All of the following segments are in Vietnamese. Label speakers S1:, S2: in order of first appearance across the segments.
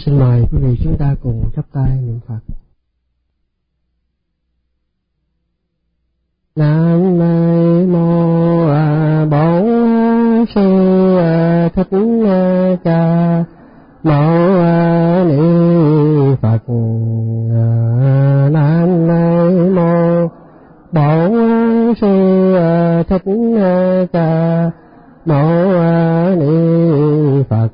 S1: Xin mời quý vị chúng ta cùng chắp tay niệm Phật. Nam mô Bổn Sư Thích Ca Mâu Ni Phật. Nam mô Bổn Sư Thích Ca Mâu Ni Phật.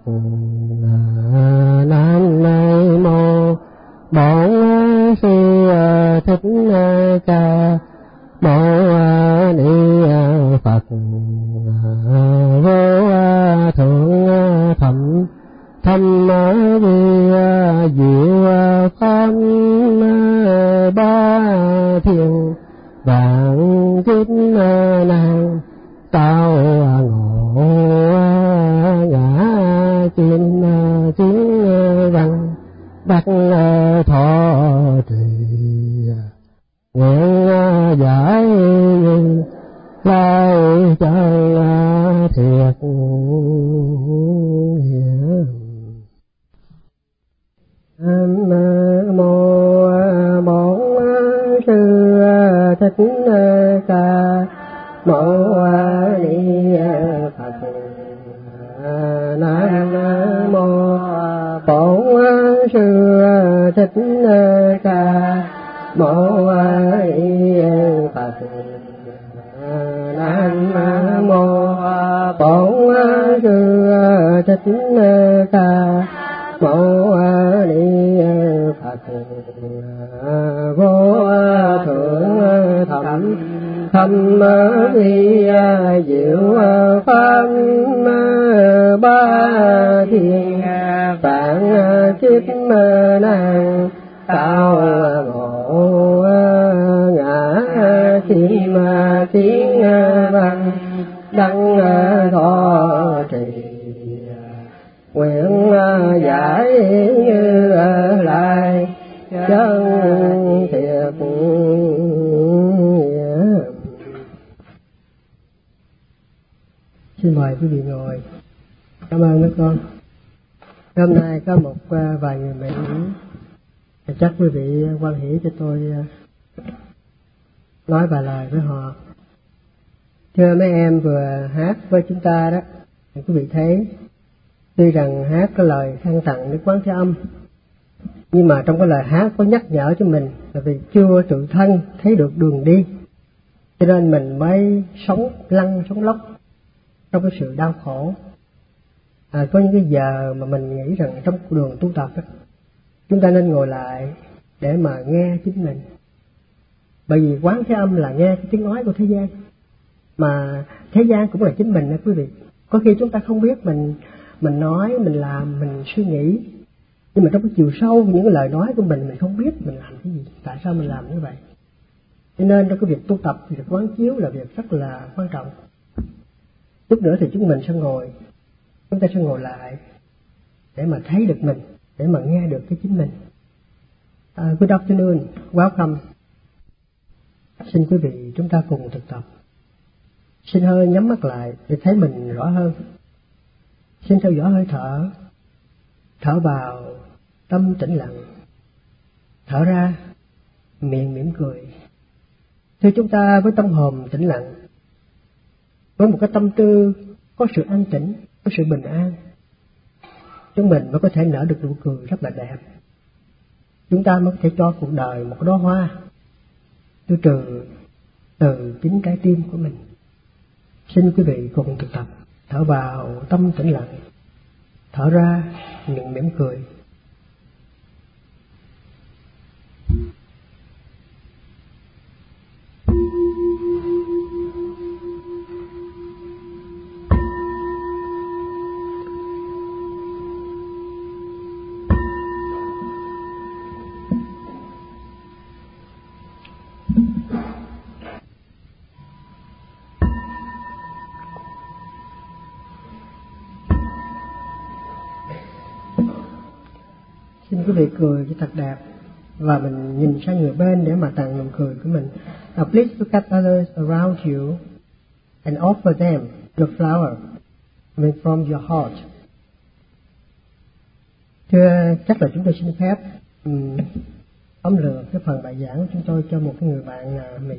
S1: Nam mô Bổn Sư Thích Ca Mâu Ni Phật. Vô thượng thẩm thâm vi diệu pháp ba thiên vạn kiếp nan tao ngộ ngã chim tiếng văn bát thọ trì nguyện giải lai chân thiệt hiển. Nam mô Bổn Sư Thích Ca Mâu Ni Phật. Nam mô Bổn Sư Thích Ca Mâu Ni Phật. Nam mô Bổn Sư Thích Ca Mâu Ni Phật. Vô thượng thẩm thâm vi diệu pháp ba thiên vạn kiếp nan tao ngộ ngã chim tiếng văn đăng thọ trì nguyện giải như lai chân thiệt. Xin mời quý vị ngồi. Cảm ơn các con. Hôm nay có một vài người mẹ chắc quý vị quan hỷ cho tôi nói vài lời với họ. Thưa mấy em vừa hát với chúng ta đó, quý vị thấy tuy rằng hát có lời khen tặng Đức Quán Thế Âm, nhưng mà trong cái lời hát có nhắc nhở cho mình là vì chưa tự thân thấy được đường đi, cho nên mình mới sống lăn sống lóc trong cái sự đau khổ. Có những cái giờ mà mình nghĩ rằng trong đường tu tập đó, chúng ta nên ngồi lại để mà nghe chính mình. Bởi vì Quán Thế Âm là nghe cái tiếng nói của thế gian, mà thế gian cũng là chính mình đó quý vị. Có khi chúng ta không biết mình nói, mình làm, mình suy nghĩ, nhưng mà trong cái chiều sâu những cái lời nói của mình không biết mình làm cái gì, tại sao mình làm như vậy. Cho nên trong cái việc tu tập thì việc quán chiếu là việc rất là quan trọng. Chút nữa thì chúng ta sẽ ngồi lại để mà thấy được mình, để mà nghe được cái chính mình. Good afternoon, welcome. Xin quý vị chúng ta cùng thực tập. Xin hơi nhắm mắt lại để thấy mình rõ hơn. Xin theo dõi hơi thở. Thở vào tâm tĩnh lặng, thở ra miệng mỉm cười. Thưa chúng ta với tâm hồn tĩnh lặng, với một cái tâm tư có sự an tĩnh, có sự bình an, chúng mình mới có thể nở được nụ cười rất là đẹp. Chúng ta mới có thể cho cuộc đời một đóa hoa từ chính trái tim của mình. Xin quý vị cùng thực tập. Thở vào tâm tĩnh lặng, thở ra miệng mỉm cười. Xin quý vị cười cho thật đẹp và mình nhìn sang người bên để mà tặng nụ cười của mình. Now please look at others around you and offer them your flower, from your heart. Thưa, chắc là chúng tôi xin phép tóm lược cái phần bài giảng của chúng tôi cho một cái người bạn Mỹ.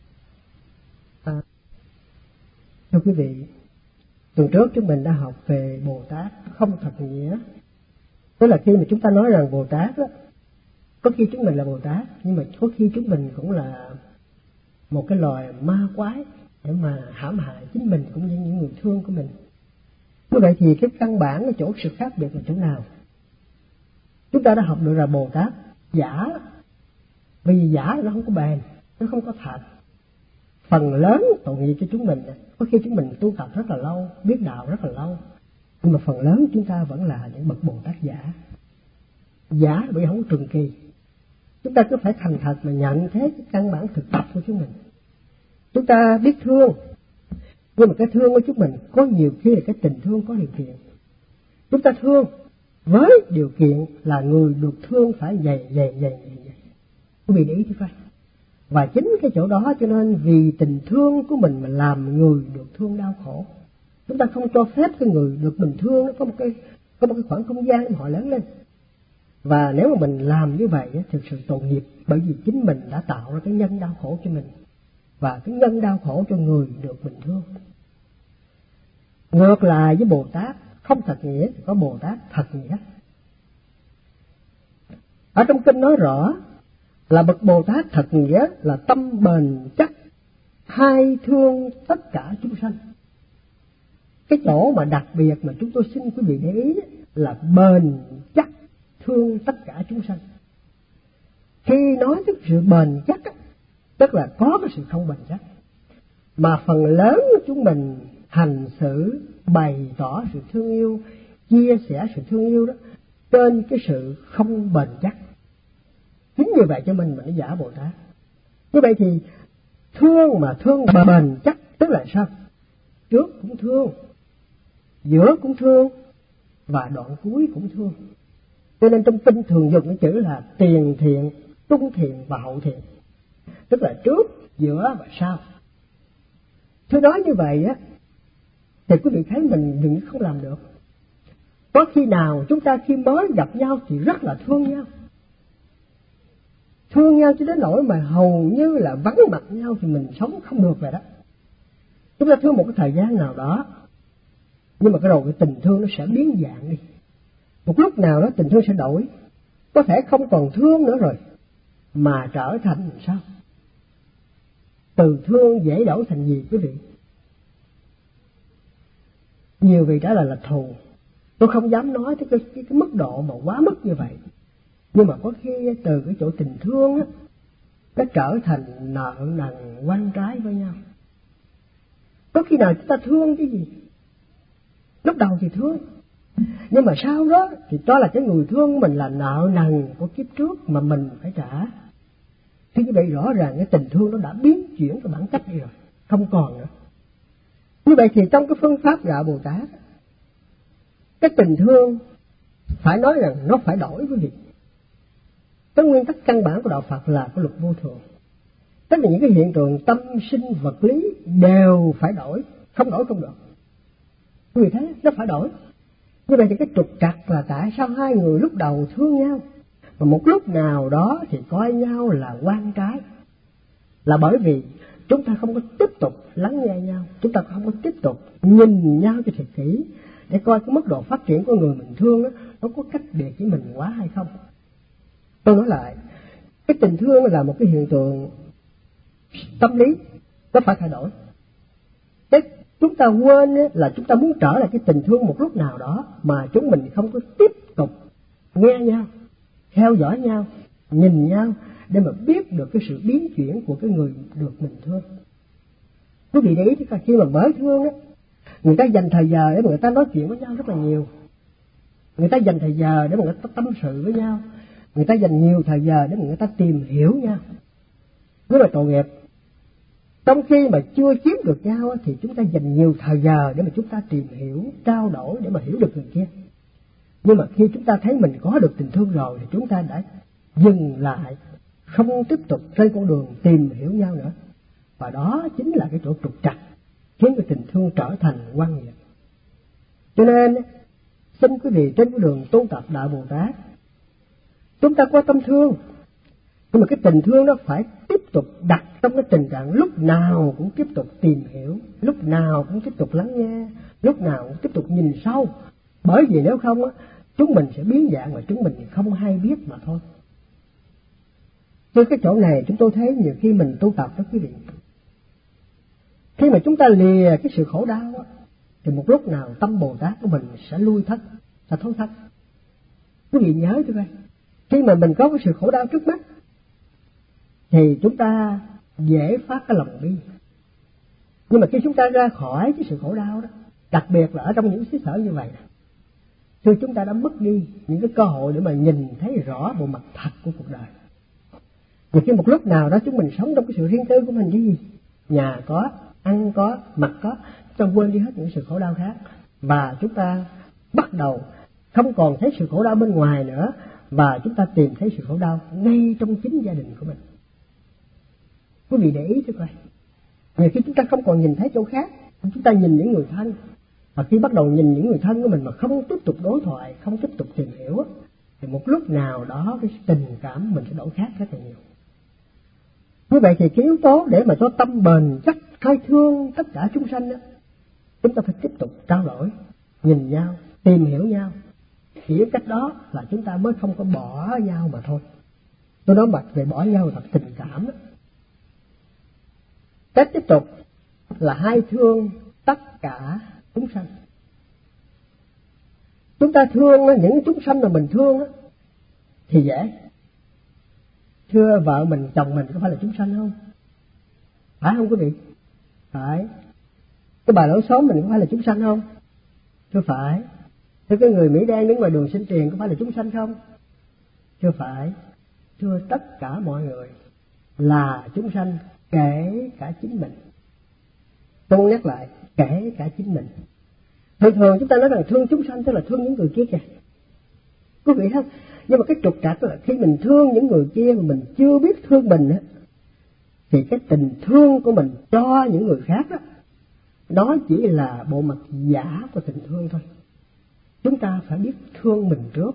S1: Thưa quý vị, tuần trước chúng mình đã học về Bồ Tát không thật nghĩa. Tức là khi mà chúng ta nói rằng Bồ Tát đó, có khi chúng mình là Bồ Tát, nhưng mà có khi chúng mình cũng là một cái loài ma quái để mà hãm hại chính mình cũng như những người thương của mình. Như vậy thì cái căn bản cái chỗ sự khác biệt là chỗ nào? Chúng ta đã học được là Bồ Tát giả, vì giả nó không có bền, nó không có thật. Phần lớn tội nghiệp cho chúng mình, có khi chúng mình tu tập rất là lâu, biết đạo rất là lâu, nhưng mà phần lớn chúng ta vẫn là những bậc Bồ Tát giả. Giả bởi không có trường kỳ. Chúng ta cứ phải thành thật mà nhận thế cái căn bản thực tập của chúng mình. Chúng ta biết thương, nhưng mà cái thương của chúng mình có nhiều khi là cái tình thương có điều kiện. Chúng ta thương với điều kiện là người được thương phải dày. Quý vị để ý chứ phải. Và chính cái chỗ đó cho nên vì tình thương của mình mà làm người được thương đau khổ. Chúng ta không cho phép cái người được mình thương nó có một cái khoảng không gian để họ lớn lên. Và nếu mà mình làm như vậy thực sự tội nghiệp, bởi vì chính mình đã tạo ra cái nhân đau khổ cho mình và cái nhân đau khổ cho người được mình thương. Ngược lại với Bồ Tát không thật nghĩa thì có Bồ Tát thật nghĩa. Ở trong kinh nói rõ là bậc Bồ Tát thật nghĩa là tâm bền chắc, hai thương tất cả chúng sanh. Cái chỗ mà đặc biệt mà chúng tôi xin quý vị để ý là bền chắc thương tất cả chúng sanh. Khi nói tới sự bền chắc tức là có cái sự không bền chắc, mà phần lớn của chúng mình hành xử bày tỏ sự thương yêu, chia sẻ sự thương yêu đó trên cái sự không bền chắc. Chính vì vậy cho mình mà nó giả Bồ Tát. Như vậy thì thương mà thương bền chắc tức là sao? Trước cũng thương, giữa cũng thương và đoạn cuối cũng thương. Cho nên trong kinh thường dùng cái chữ là tiền thiện, trung thiện và hậu thiện, tức là trước, giữa và sau. Thưa nói như vậy á thì quý vị thấy mình đừng không làm được. Có khi nào chúng ta khi mới gặp nhau thì rất là thương nhau cho đến nỗi mà hầu như là vắng mặt nhau thì mình sống không được vậy đó. Chúng ta thương một cái thời gian nào đó, nhưng mà cái rồi cái tình thương nó sẽ biến dạng đi. Một lúc nào đó tình thương sẽ đổi, có thể không còn thương nữa rồi mà trở thành sao? Từ thương dễ đổi thành gì quý vị? Nhiều vị trả lời là thù. Tôi không dám nói tới cái mức độ mà quá mức như vậy, nhưng mà có khi từ cái chỗ tình thương á, nó trở thành nợ nần oan trái với nhau. Có khi nào chúng ta thương cái gì? Lúc đầu thì thương, nhưng mà sau đó thì cho là cái người thương mình là nợ nần của kiếp trước mà mình phải trả. Thì như vậy rõ ràng cái tình thương nó đã biến chuyển cái bản chất đi rồi, không còn nữa. Như vậy thì trong cái phương pháp đạo Bồ Tát, cái tình thương phải nói rằng nó phải đổi quý vị. Cái nguyên tắc căn bản của đạo Phật là cái luật vô thường. Tất cả những cái hiện tượng tâm sinh vật lý đều phải đổi, không đổi không được. Quý vị thấy nó phải đổi. Như vậy thì cái trục trặc là tại sao hai người lúc đầu thương nhau mà một lúc nào đó thì coi nhau là oan trái, là bởi vì chúng ta không có tiếp tục lắng nghe nhau, chúng ta không có tiếp tục nhìn nhau cho thật kỹ để coi cái mức độ phát triển của người mình thương đó, nó có cách biệt với mình quá hay không. Tôi nói lại, cái tình thương là một cái hiện tượng tâm lý, nó phải thay đổi. Thế chúng ta quên là chúng ta muốn trở lại cái tình thương một lúc nào đó mà chúng mình không có tiếp tục nghe nhau, theo dõi nhau, nhìn nhau để mà biết được cái sự biến chuyển của cái người được mình thương. Quý vị để ý khi mà mới thương á, người ta dành thời giờ để mà người ta nói chuyện với nhau rất là nhiều. Người ta dành thời giờ để mà người ta tâm sự với nhau. Người ta dành nhiều thời giờ để mà người ta tìm hiểu nhau. Rất là tội nghiệp. Trong khi mà chưa chiếm được nhau thì chúng ta dành nhiều thời giờ để mà chúng ta tìm hiểu, trao đổi để mà hiểu được người kia. Nhưng mà khi chúng ta thấy mình có được tình thương rồi thì chúng ta đã dừng lại, không tiếp tục trên con đường tìm hiểu nhau nữa. Và đó chính là cái chỗ trục trặc khiến cái tình thương trở thành oan nghiệt. Cho nên xin quý vị trên cái đường tu tập Đại Bồ Tát, chúng ta có tâm thương, nhưng mà cái tình thương nó phải tiếp tục đặt trong cái tình trạng lúc nào cũng tiếp tục tìm hiểu, lúc nào cũng tiếp tục lắng nghe, lúc nào cũng tiếp tục nhìn sâu. Bởi vì nếu không á, chúng mình sẽ biến dạng mà chúng mình không hay biết mà thôi. Từ cái chỗ này chúng tôi thấy nhiều khi mình tu tập đó quý vị, khi mà chúng ta lìa cái sự khổ đau á, thì một lúc nào tâm Bồ Tát của mình sẽ lui thất, sẽ thối thất. Quý vị nhớ cho coi, khi mà mình có cái sự khổ đau trước mắt thì chúng ta dễ phát cái lòng bi. Nhưng mà khi chúng ta ra khỏi cái sự khổ đau đó, đặc biệt là ở trong những xứ sở như vậy, thì chúng ta đã mất đi những cái cơ hội để mà nhìn thấy rõ bộ mặt thật của cuộc đời. Vì khi một lúc nào đó chúng mình sống trong cái sự riêng tư của mình cái gì, nhà có, ăn có, mặc có, chúng ta quên đi hết những sự khổ đau khác, và chúng ta bắt đầu không còn thấy sự khổ đau bên ngoài nữa, và chúng ta tìm thấy sự khổ đau ngay trong chính gia đình của mình. Quý vị để ý thử coi, nhiều khi chúng ta không còn nhìn thấy chỗ khác, chúng ta nhìn những người thân, và khi bắt đầu nhìn những người thân của mình mà không tiếp tục đối thoại, không tiếp tục tìm hiểu, thì một lúc nào đó cái tình cảm mình sẽ đổi khác rất là nhiều. Như vậy thì cái yếu tố để mà cho tâm bền chắc khai thương tất cả chúng sanh đó, chúng ta phải tiếp tục trao đổi, nhìn nhau, tìm hiểu nhau. Chỉ cách đó là chúng ta mới không có bỏ nhau mà thôi. Tôi nói bạch về bỏ nhau là tình cảm đó. Cách tiếp tục là hai thương tất cả chúng sanh. Chúng ta thương những chúng sanh mà mình thương thì dễ. Thưa vợ mình, chồng mình có phải là chúng sanh không? Phải không quý vị? Phải. Cái bà lối xóm mình có phải là chúng sanh không? Thưa phải. Thưa cái người Mỹ đen đứng ngoài đường xin tiền có phải là chúng sanh không? Thưa phải. Thưa tất cả mọi người là chúng sanh, kể cả chính mình. Tôi nhắc lại, kể cả chính mình. Thường chúng ta nói rằng thương chúng sanh tức là thương những người kia kìa. Quý vị thấy không? Nhưng mà cái trục trặc là khi mình thương những người kia mà mình chưa biết thương mình á, thì cái tình thương của mình cho những người khác đó, đó chỉ là bộ mặt giả của tình thương thôi. Chúng ta phải biết thương mình trước.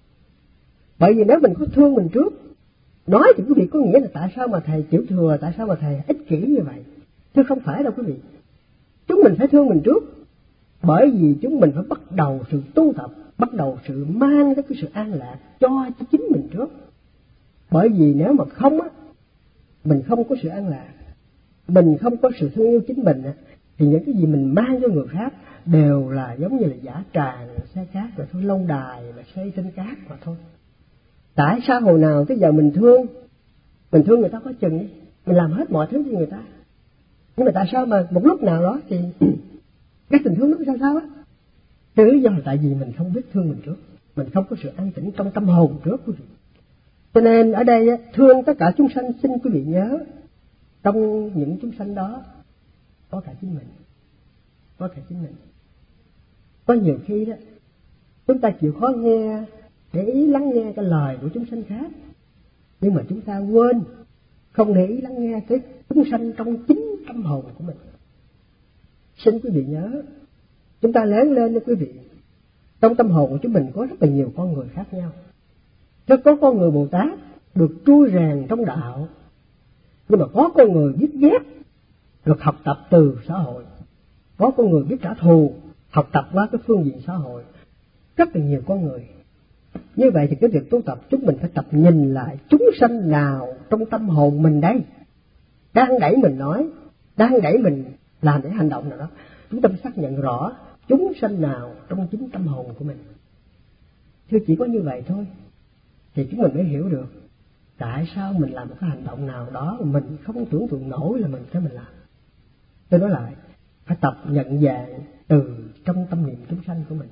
S1: Bởi vì nếu mình có thương mình trước, nói thì quý vị có nghĩa là tại sao mà thầy chịu thừa, tại sao mà thầy ích kỷ như vậy. Chứ không phải đâu quý vị. Chúng mình phải thương mình trước, bởi vì chúng mình phải bắt đầu sự tu tập, bắt đầu sự mang cái sự an lạc cho chính mình trước. Bởi vì nếu mà không á, mình không có sự an lạc, mình không có sự thương yêu chính mình á, thì những cái gì mình mang cho người khác đều là giống như là giả tràng, xe cát rồi thôi, lâu đài mà xây trên cát mà thôi. Tại sao hồi nào tới giờ mình thương người ta có chừng đi, mình làm hết mọi thứ cho người ta, nhưng mà tại sao mà một lúc nào đó thì cái tình thương nó sao á? Cái lý do là tại vì mình không biết thương mình trước, mình không có sự an tĩnh trong tâm hồn trước quý vị. Cho nên ở đây thương tất cả chúng sanh, xin quý vị nhớ, trong những chúng sanh đó có cả chính mình, có cả chính mình. Có nhiều khi đó chúng ta chịu khó nghe, để ý lắng nghe cái lời của chúng sanh khác, nhưng mà chúng ta quên không để ý lắng nghe cái chúng sanh trong chính tâm hồn của mình. Xin quý vị nhớ, chúng ta lớn lên đó quý vị, trong tâm hồn của chúng mình có rất là nhiều con người khác nhau. Chứ có con người Bồ Tát được trui rèn trong đạo, nhưng mà có con người biết ghét, được học tập từ xã hội. Có con người biết trả thù, học tập qua cái phương diện xã hội. Rất là nhiều con người. Như vậy thì cái việc tu tập chúng mình phải tập nhìn lại chúng sanh nào trong tâm hồn mình đây, đang đẩy mình nói, đang đẩy mình làm những hành động nào đó. Chúng ta phải xác nhận rõ chúng sanh nào trong chính tâm hồn của mình. Thưa chỉ có như vậy thôi thì chúng mình mới hiểu được tại sao mình làm một cái hành động nào đó mà mình không tưởng tượng nổi là mình làm. Tôi nói lại, phải tập nhận dạng từ trong tâm niệm chúng sanh của mình.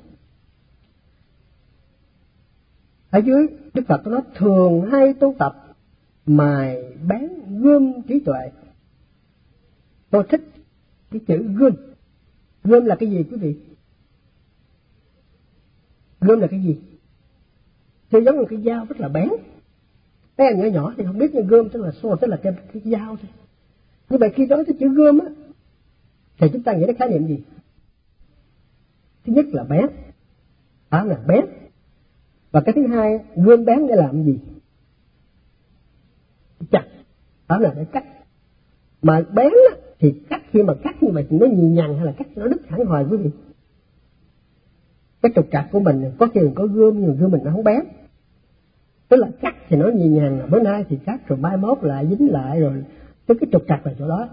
S1: Ở dưới Đức Phật có nói thường hay tu tập mài bén gươm trí tuệ. Tôi thích cái chữ gươm. Gươm là cái gì quý vị? Gươm là cái gì? Thì giống như cái dao rất là bén. Mấy em nhỏ nhỏ thì không biết, như gươm tức là sword, tức là cái dao thôi. Như vậy khi nói tới chữ gươm á, thì chúng ta nghĩ đến khái niệm gì? Thứ nhất là bén. Đó là bén. Và cái thứ hai, gươm bén để làm gì? Chặt. Đó là để cắt. Mà bén á, thì cắt, khi mà cắt như vậy thì nó nhì nhằng hay là cắt nó đứt hẳn hoài quý vị? Cái trục trặc của mình có khi mình có gươm nhưng gươm mình nó không bén. Tức là cắt thì nó nhì nhằng, bữa nay thì cắt rồi mai mốt lại dính lại rồi. Tức cái trục trặc là chỗ đó.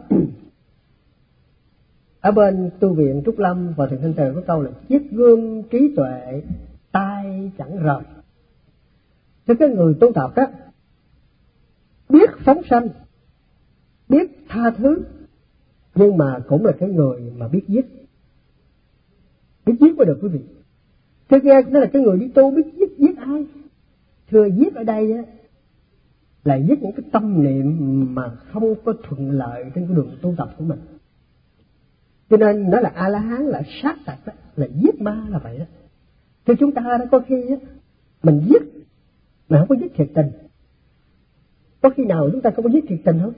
S1: Ở bên tu viện Trúc Lâm và Thượng Thanh Từ có câu là chiếc gươm trí tuệ tay chẳng rời. Thế cái người tu tập đó biết phóng sanh, biết tha thứ, nhưng mà cũng là cái người mà biết giết. Biết giết mới được quý vị. Thế nghe đó là cái người đi tu biết giết ai? Thưa, giết ở đây á là giết những cái tâm niệm mà không có thuận lợi trên cái đường tu tập của mình. Cho nên nó là A-la-hán, là sát sạch đó, là giết ma là vậy đó. Thì chúng ta đó có khi á, mình giết mà không có giết thiệt tình. Có khi nào chúng ta không có giết thiệt tình không?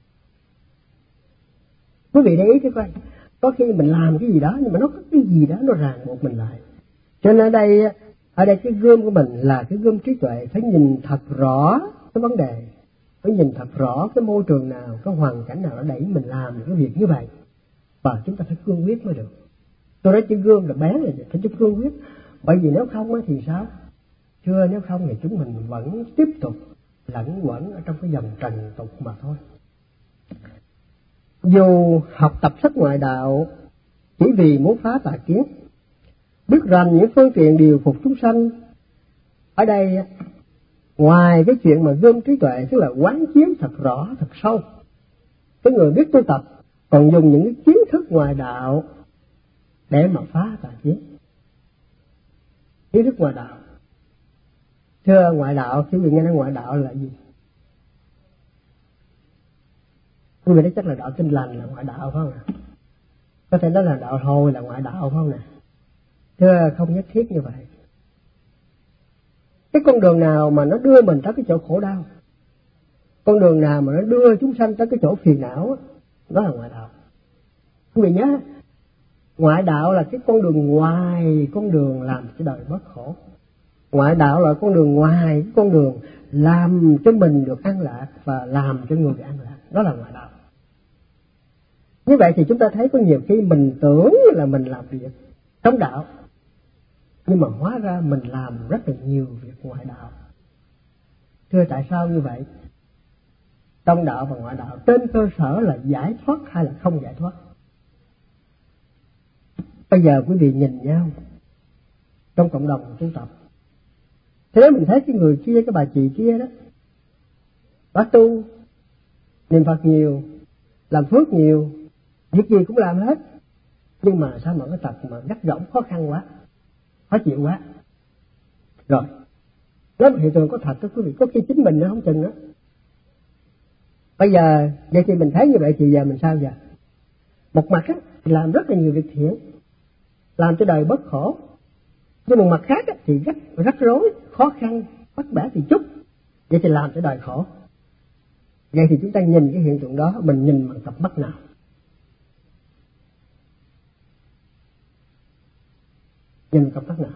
S1: Quý vị để ý cái coi, có khi mình làm cái gì đó nhưng mà nó có cái gì đó nó ràng buộc mình lại. Cho nên ở đây cái gươm của mình là cái gươm trí tuệ, phải nhìn thật rõ cái vấn đề, phải nhìn thật rõ cái môi trường nào, cái hoàn cảnh nào nó đẩy mình làm những cái việc như vậy. Và chúng ta phải cương quyết mới được. Tôi nói chữ gươm là bén là phải chữ cương quyết. Bởi vì nếu không thì sao? Thưa, nếu không thì chúng mình vẫn tiếp tục lẫn quẩn ở trong cái dòng trần tục mà thôi. Dù học tập sách ngoại đạo chỉ vì muốn phá tà kiến, biết rằng những phương tiện điều phục chúng sanh, ở đây ngoài cái chuyện mà gươm trí tuệ, tức là quán chiếu thật rõ, thật sâu, cái người biết tu tập còn dùng những cái kiến thức ngoại đạo để mà phá tà kiến. Kiến thức ngoại đạo. Thưa, ngoại đạo, quý vị nghe nói ngoại đạo là gì? Quý vị nói chắc là đạo Tin Lành là ngoại đạo phải không ạ? Có thể nói là đạo Hồi là ngoại đạo phải không nè? Thưa, không nhất thiết như vậy. Cái con đường nào mà nó đưa mình tới cái chỗ khổ đau, con đường nào mà nó đưa chúng sanh tới cái chỗ phiền não, đó là ngoại đạo. Quý vị nhớ, ngoại đạo là cái con đường ngoài con đường làm cái đời bất khổ. Ngoại đạo là con đường ngoài cái con đường làm cho mình được an lạc và làm cho người an lạc. Đó là ngoại đạo. Như vậy thì chúng ta thấy có nhiều khi mình tưởng là mình làm việc trong đạo, nhưng mà hóa ra mình làm rất là nhiều việc ngoại đạo. Thưa, tại sao như vậy? Trong đạo và ngoại đạo trên cơ sở là giải thoát hay là không giải thoát? Bây giờ quý vị nhìn nhau trong cộng đồng tu tập, thế nếu mình thấy cái người kia, cái bà chị kia đó, bà tu, niệm Phật nhiều, làm phước nhiều, việc gì cũng làm hết, nhưng mà sao mà cái tật mà gắt gỏng, khó khăn quá, khó chịu quá. Rồi, nếu mà hiện tượng có thật đó quý vị, có khi chính mình nó không chừng đó. Bây giờ, vậy thì mình thấy như vậy thì giờ mình sao giờ? Một mặt á, làm rất là nhiều việc thiện, làm cho đời bất khổ. Nhưng một mặt khác á, thì rất rắc rối, khó khăn, bắt bẻ thì chút. Vậy thì làm cho đời khổ. Vậy thì chúng ta nhìn cái hiện tượng đó, mình nhìn bằng cặp mắt nào? Nhìn cặp mắt nào?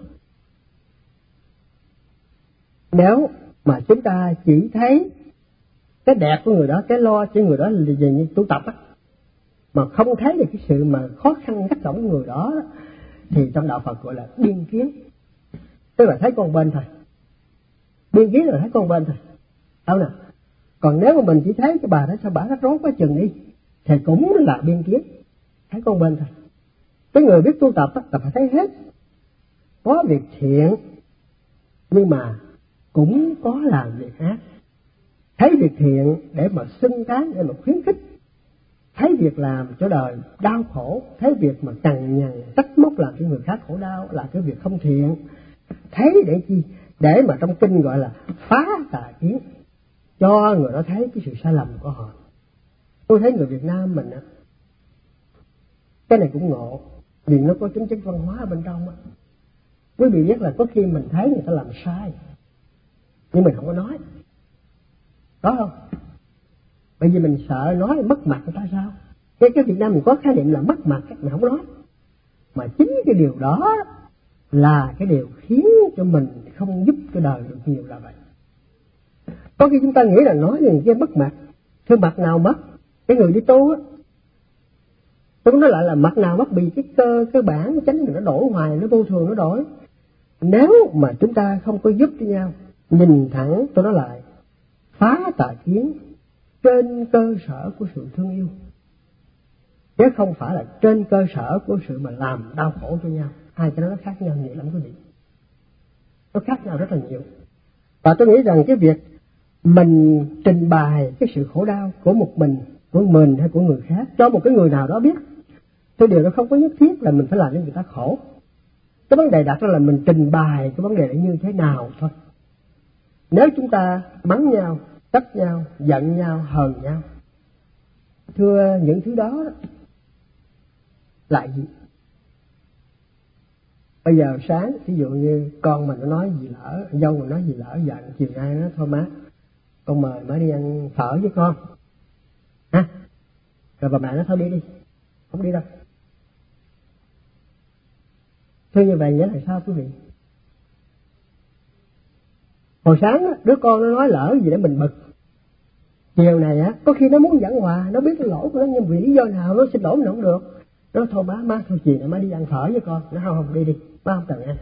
S1: Nếu mà chúng ta chỉ thấy cái đẹp của người đó, cái lo cho người đó là gì như tu tập á, mà không thấy được cái sự mà khó khăn gắt gỏng của người đó, thì trong đạo Phật gọi là biên kiến. Tức là thấy con bên thôi. Biên kiến là thấy con bên thôi. Đâu nào? Còn nếu mà mình chỉ thấy cái bà đó sao bà rắc rối quá chừng đi, thì cũng là biên kiến, thấy con bên thôi. Cái người biết tu tập á, là phải thấy hết. Có việc thiện, nhưng mà cũng có làm việc ác. Thấy việc thiện để mà xưng tán, để mà khuyến khích. Thấy việc làm cho đời đau khổ, thấy việc mà cằn nhằn, trách móc làm cho người khác khổ đau là cái việc không thiện. Thấy để chi? Để mà trong kinh gọi là phá tà kiến, cho người đó thấy cái sự sai lầm của họ. Tôi thấy người Việt Nam mình á, cái này cũng ngộ, vì nó có tính chất văn hóa ở bên trong á. Quý vị biết là có khi mình thấy người ta làm sai, nhưng mình không có nói. Có không? Bởi vì mình sợ nói mất mặt người ta sao? Cái Việt Nam mình có khái niệm là mất mặt, mình không nói. Mà chính cái điều đó là cái điều khiến cho mình không giúp cái đời được nhiều là vậy. Có khi chúng ta nghĩ là nói như cái mất mặt, thưa mặt nào mất? Cái người đi tu á, tôi nói lại là mặt nào mất, vì cái bản chánh mình nó đổi hoài, nó vô thường nó đổi. Nếu mà chúng ta không có giúp cho nhau, nhìn thẳng, tôi nói lại, phá tà kiến trên cơ sở của sự thương yêu, chứ không phải là trên cơ sở của sự mà làm đau khổ cho nhau. Hai cái đó nó khác nhau nhiều lắm quý vị, nó khác nhau rất là nhiều. Và tôi nghĩ rằng cái việc mình trình bày cái sự khổ đau của của mình hay của người khác cho một cái người nào đó biết, cái điều đó không có nhất thiết là mình phải làm cho người ta khổ. Cái vấn đề đặt ra là mình trình bày cái vấn đề như thế nào thôi. Nếu chúng ta mắng nhau, trách nhau, giận nhau, hờn nhau, thưa, những thứ đó là gì? Bây giờ sáng, ví dụ như con mình nó nói gì lỡ, dâu mình nói gì lỡ giận, chiều nay nó thôi má, con mời má đi ăn phở với con, ha? Rồi bà mẹ nó thôi đi, không đi đâu. Thưa, như vậy nghĩa là sao quý vị? Hồi sáng á, đứa con nó nói lỡ gì để mình bực, chiều này á, có khi nó muốn giảng hòa, nó biết cái lỗi của nó, nhưng vì lý do nào nó xin lỗi mình không được, nó thôi má thôi chiều này má đi ăn phở với con. Nó không đi, má không cần ăn.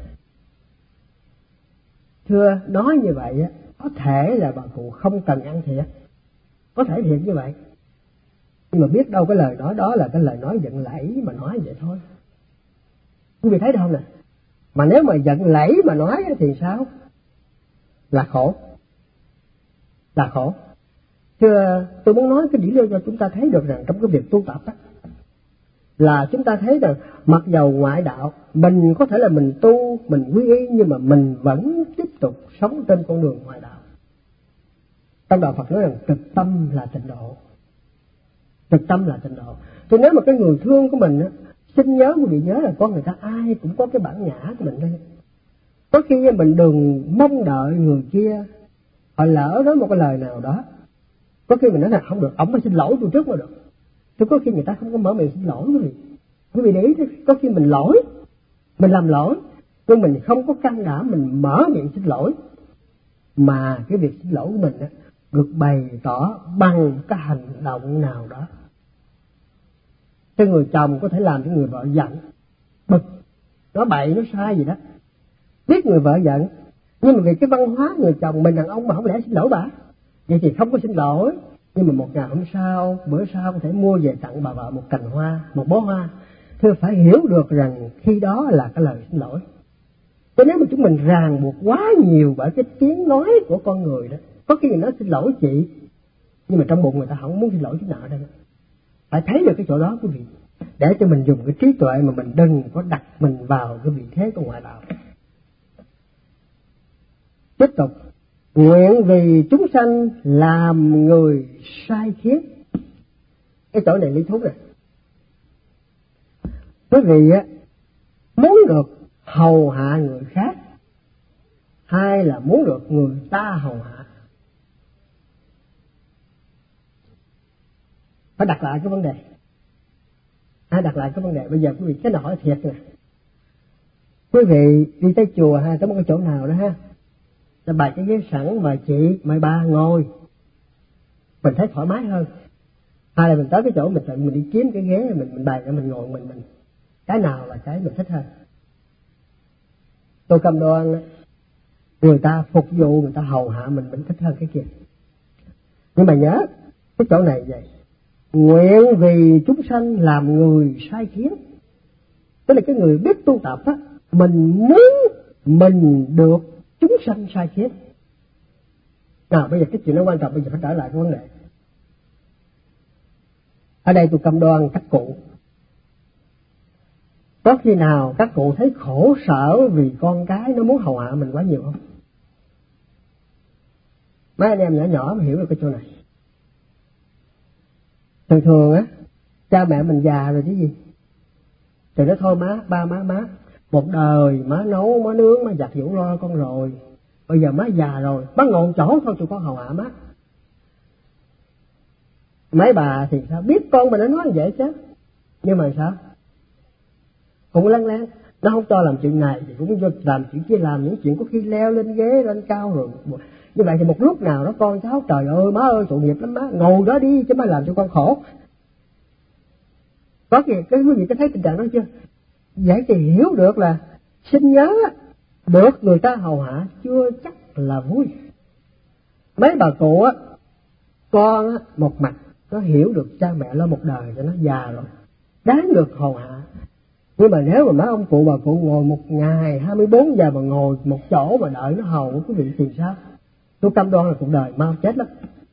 S1: Thưa, nói như vậy á, có thể là bà cụ không cần ăn thiệt, có thể thiệt như vậy, nhưng mà biết đâu cái lời nói đó là cái lời nói giận lẫy mà nói vậy thôi. Quý vị thấy đâu nè, mà nếu mà giận lẫy mà nói thì sao? Là khổ, là khổ. Thưa, tôi muốn nói cái điểm đó cho chúng ta thấy được rằng trong cái việc tu tập đó, là chúng ta thấy rằng mặc dầu ngoại đạo, mình có thể là mình tu, mình quy y, nhưng mà mình vẫn tiếp tục sống trên con đường ngoại đạo. Trong đạo Phật nói rằng trực tâm là tịnh độ, trực tâm là tịnh độ. Thì nếu mà cái người thương của mình á, xin nhớ quý vị nhớ là con người ta ai cũng có cái bản ngã của mình đây. Có khi mình đừng mong đợi người kia họ lỡ nói một cái lời nào đó, có khi mình nói là không được, ổng phải xin lỗi tôi trước mới được. Thì có khi người ta không có mở miệng xin lỗi quý vị để ý, có khi mình lỗi, mình làm lỗi, nhưng mình không có can đảm mình mở miệng xin lỗi, mà cái việc xin lỗi của mình á, được bày tỏ bằng cái hành động nào đó. Cái người chồng có thể làm cho người vợ giận, bực, nói bậy, nói sai gì đó, biết người vợ giận, nhưng mà vì cái văn hóa người chồng mình đàn ông mà không lẽ xin lỗi bà, vậy thì không có xin lỗi. Nhưng mà một ngày hôm sau, bữa sau có thể mua về tặng bà vợ một cành hoa, một bó hoa. Thưa, phải hiểu được rằng khi đó là cái lời xin lỗi. Cho nếu mà chúng mình ràng buộc quá nhiều bởi cái tiếng nói của con người đó, có khi người nói xin lỗi chị, nhưng mà trong bụng người ta không muốn xin lỗi chút nào ở đây. Phải thấy được cái chỗ đó quý vị, để cho mình dùng cái trí tuệ mà mình đừng có đặt mình vào cái vị thế của ngoại đạo. Tiếp tục, nguyện vì chúng sanh làm người sai khiến. Cái chỗ này lý thú này. Quý vị á, muốn được hầu hạ người khác hay là muốn được người ta hầu hạ? Phải đặt lại cái vấn đề. Hãy đặt lại cái vấn đề. Bây giờ quý vị cái nào hỏi thiệt nè. Quý vị đi tới chùa hay tới một cái chỗ nào đó ha, ta bày cái ghế sẵn, mời chị, mời ba ngồi, mình thấy thoải mái hơn. Hay là mình tới cái chỗ mình tự mình đi kiếm cái ghế, mình bày ra mình ngồi mình cái nào là cái mình thích hơn? Tôi cầm đồ ăn, người ta phục vụ, người ta hầu hạ mình thích hơn cái kia. Nhưng mà nhớ cái chỗ này vậy, nguyện vì chúng sanh làm người sai khiến, tức là cái người biết tu tập á, mình muốn mình được chúng sanh sai khiến. Nào bây giờ cái chuyện nó quan trọng, bây giờ phải trở lại cái vấn đề. Ở đây tôi cam đoan các cụ, có khi nào các cụ thấy khổ sở vì con cái nó muốn hầu hạ mình quá nhiều không? Mấy anh em nhỏ nhỏ mà hiểu được cái chỗ này. Thường thường á, cha mẹ mình già rồi chứ gì, thì nó thôi má, ba má, một đời má nấu, má nướng, má giặt giũ lo con rồi, bây giờ má già rồi, má ngồi chỗ thôi tụi con hầu hạ má. Mấy bà thì sao biết con mình nó nói vậy chứ, nhưng mà sao cũng lăn lăn, Nó không cho làm chuyện này thì cũng cho làm chuyện kia, làm những chuyện có khi leo lên ghế lên cao rồi. Như vậy thì một lúc nào đó con cháu trời ơi má ơi tội nghiệp lắm má, ngồi đó đi chứ má làm cho con khổ. Có kìa, quý vị có thấy tình trạng đó chưa? Vậy thì hiểu được là sinh nhớ được người ta hầu hạ chưa chắc là vui. Mấy bà cụ á, con á, một mặt nó hiểu được cha mẹ lo một đời cho nó già rồi, đáng được hầu hạ. Nhưng mà nếu mà mấy ông cụ bà cụ ngồi một ngày 24 giờ mà ngồi một chỗ mà đợi nó hầu quý vị thì sao? Tôi cam đoan là cuộc đời mau chết lắm.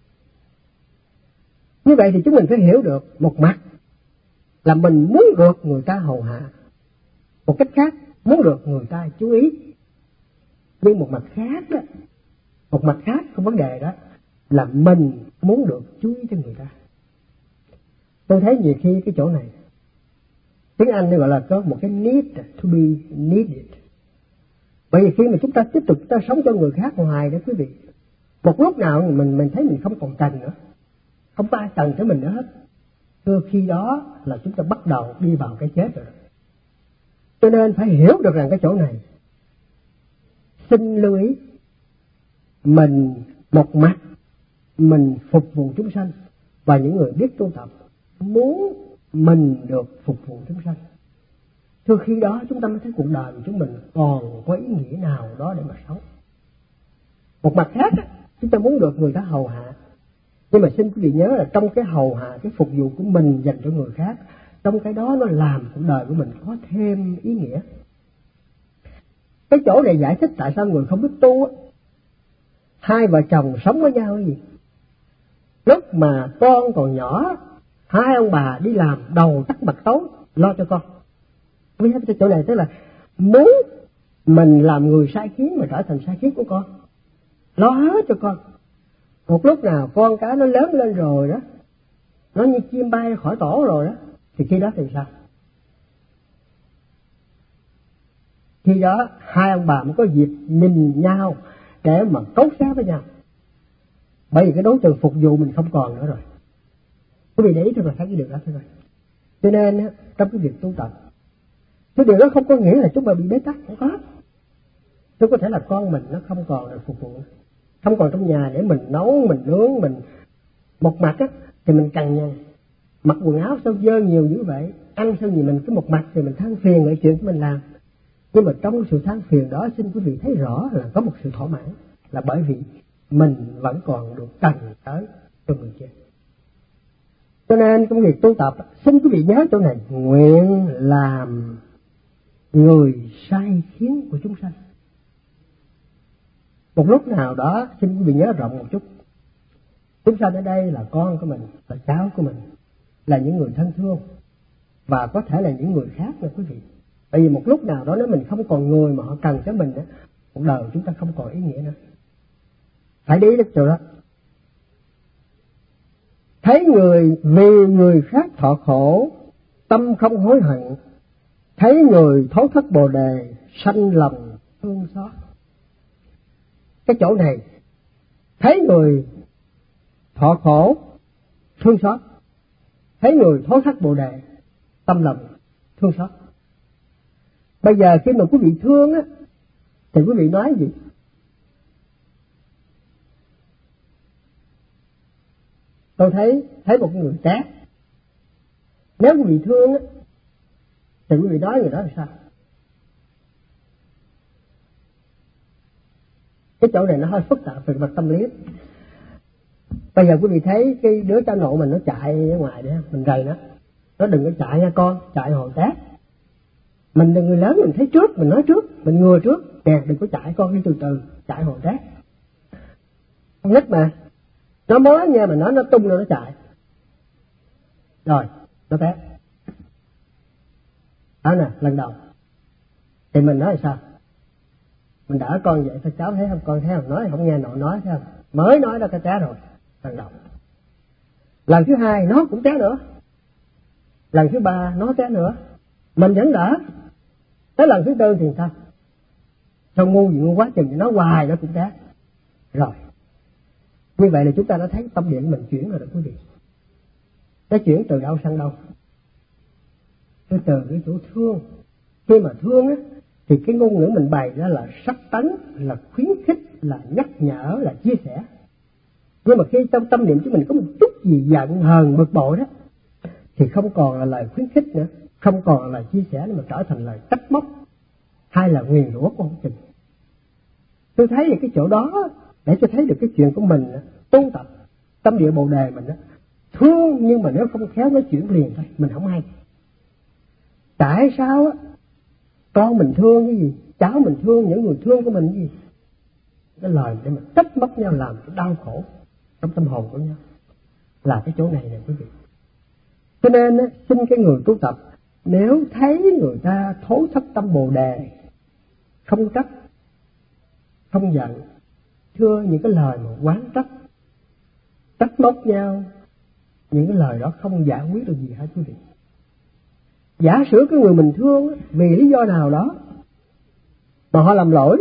S1: Như vậy thì chúng mình phải hiểu được một mặt là mình muốn được người ta hầu hạ, một cách khác muốn được người ta chú ý. Nhưng một mặt khác đó, một mặt khác của vấn đề đó là mình muốn được chú ý cho người ta. Tôi thấy nhiều khi cái chỗ này tiếng Anh nó gọi là có một cái need to be needed. Bởi vì khi mà chúng ta tiếp tục chúng ta sống cho người khác ngoài đó quý vị, một lúc nào mình thấy mình không còn cần nữa, không có ai cần cho mình nữa hết, khi đó là chúng ta bắt đầu đi vào cái chết rồi. Cho nên phải hiểu được rằng cái chỗ này, xin lưu ý, mình một mặt mình phục vụ chúng sanh và những người biết tu tập muốn mình được phục vụ chúng sanh. Khi đó chúng ta mới thấy cuộc đời của chúng mình còn có ý nghĩa nào đó để mà sống. Một mặt khác chúng ta muốn được người ta hầu hạ, nhưng mà xin quý vị nhớ là trong cái hầu hạ, cái phục vụ của mình dành cho người khác, trong cái đó nó làm cuộc đời của mình có thêm ý nghĩa. Cái chỗ này giải thích tại sao người không biết tu á, hai vợ chồng sống với nhau cái gì? Lúc mà con còn nhỏ, hai ông bà đi làm đầu tắt mặt tối lo cho con. Quý vị thấy cái chỗ này tức là muốn mình làm người sai khiến mà trở thành sai khiến của con, lo hết cho con. Một lúc nào con cái nó lớn lên rồi đó, nó như chim bay khỏi tổ rồi đó, thì khi đó thì sao? Khi đó hai ông bà mới có dịp nhìn nhau để mà cấu xé với nhau. Bởi vì cái đối tượng phục vụ mình không còn nữa rồi. Quý vị để ý thôi là thấy cái điều đó thôi rồi. Cho nên trong cái việc tu tập, cái điều đó không có nghĩa là chúng ta bị bế tắc, không có. Chứ có thể là con mình nó không còn được phục vụ, không còn trong nhà để mình nấu, mình nướng, mình một mặt á thì mình cằn nhằn, mặc quần áo sao dơ nhiều như vậy, ăn sao nhiều, mình cứ một mặt thì mình than phiền về chuyện của mình làm. Nhưng mà trong sự than phiền đó, xin quý vị thấy rõ là có một sự thỏa mãn, là bởi vì mình vẫn còn được cần tới cho người kia. Cho nên trong việc tu tập, xin quý vị nhớ chỗ này, nguyện làm người sai khiến của chúng sanh. Một lúc nào đó xin quý vị nhớ rộng một chút, chúng sanh ở đây là con của mình, là cháu của mình, là những người thân thương, và có thể là những người khác nữa quý vị. Bởi vì một lúc nào đó nếu mình không còn người mà họ cần cho mình đó, cuộc đời của chúng ta không còn ý nghĩa nữa. Phải để ý được chỗ đó. Thấy người vì người khác thọ khổ, tâm không hối hận. Thấy người thấu thất bồ đề, sanh lòng thương xót. Cái chỗ này, thấy người thọ khổ, thương xót. Thấy người thấu thất bồ đề, tâm lòng thương xót. Bây giờ khi mà quý vị thương á, thì quý vị nói gì? Tôi thấy một người tát. Nếu quý vị thương á, thì quý vị nói người đó là sao? Cái chỗ này nó hơi phức tạp về mặt tâm lý. Bây giờ quý vị thấy cái đứa cháu nội mình nó chạy ở ngoài đấy, mình rầy nó đừng có chạy nha con, chạy hồi tát. Mình là người lớn, mình thấy trước, mình nói trước, mình ngừa trước. Nè, đừng có chạy con, đi từ từ, chạy hồi tát. Con nít mà, nó mới nha, mà nó tung rồi nó chạy. Rồi, nó tát. Đó nè, lần đầu. Thì mình nói là sao? Mình đỡ con vậy, sao cháu thấy không? Con thấy không? Nói không nghe nội nói thấy không? Mới nói đó cái té rồi, lần đầu. Lần thứ hai nó cũng té nữa. Lần thứ ba nó té nữa. Mình vẫn đỡ. Tới lần thứ tư thì sao? Sao ngu gì ngu quá chừng, nó hoài nó cũng té. Rồi. Như vậy là chúng ta đã thấy tâm điện mình chuyển rồi đó quý vị. Nó chuyển từ đâu sang đâu? Từ cái chỗ thương, Khi mà thương á, thì cái ngôn ngữ mình bày ra là sắc tấn, là khuyến khích, là nhắc nhở, là chia sẻ. Nhưng mà khi trong tâm niệm của mình có một chút gì giận hờn bực bội đó, thì không còn là lời khuyến khích nữa, không còn là lời chia sẻ nữa, mà trở thành lời trách móc hay là nguyền rủa của ông Trình. Tôi thấy được cái chỗ đó để cho thấy được cái chuyện của mình tu tập tâm địa Bồ Đề mình đó, thương nhưng mà nếu không khéo nói chuyện liền thôi mình không hay. Tại sao á con mình thương cái gì, cháu mình thương, những người thương của mình cái gì, cái lời để mà trách móc nhau làm cái đau khổ trong tâm hồn của nhau là cái chỗ này nè quý vị. Cho nên á, xin cái người tu tập nếu thấy người ta thối thất tâm Bồ Đề, không trách, không giận, thưa những cái lời mà oán trách, trách móc nhau, những cái lời đó không giải quyết được gì hết quý vị. Giả sử cái người mình thương vì lý do nào đó mà họ làm lỗi,